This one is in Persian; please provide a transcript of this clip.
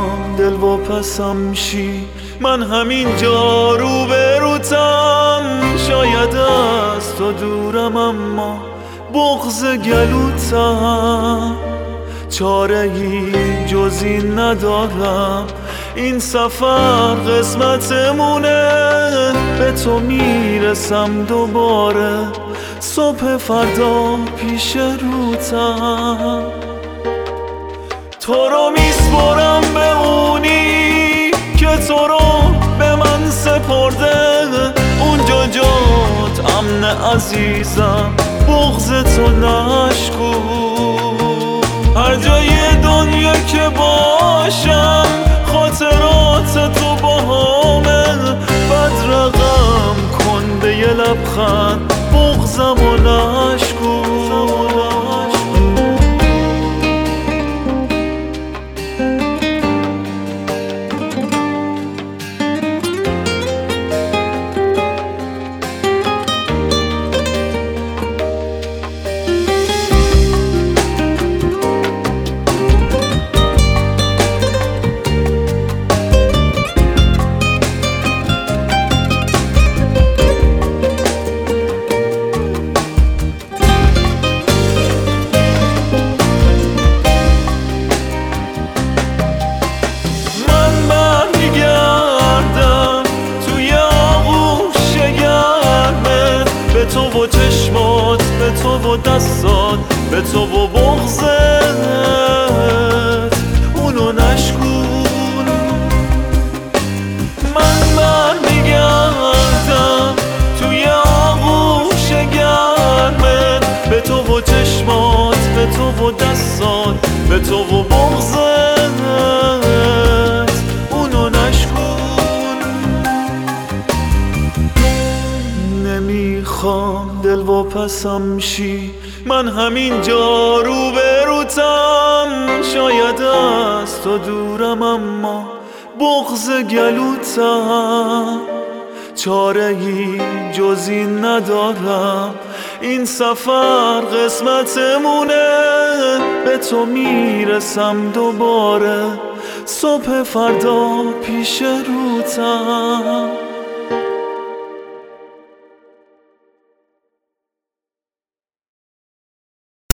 نمیخوام دل و پسم شی، من همینجا رو به روتم. شاید از تو دورم اما بغض گلوتم. چاره ای جز این ندارم، این سفر قسمتمونه. به تو میرسم دوباره، صبح فردا پیش روتم. تو رو میسپرم به اونی که تو رو به من سپرده. اونجا جات امن عزیزم، بغض تو نشکو. هر جای دنیا که باشم خاطرات تو با همه. بد رقم کن به یه لبخند، بغضم و نشکو. به تو و چشمات، به تو و دستات، به تو و بغضت، اونو نشکن. من برمیگردم توی آغوش گرمت. به تو و چشمات، به تو و دستات، به تو و بغضت، اونو نشکن. نمیخوام دل و پسم شی، من همینجا رو به روتم. شاید از تو دورم اما بغض گلوتم. چاره ای جز این ندارم، این سفر قسمتمونه. به تو میرسم دوباره، صبح فردا پیش روتم.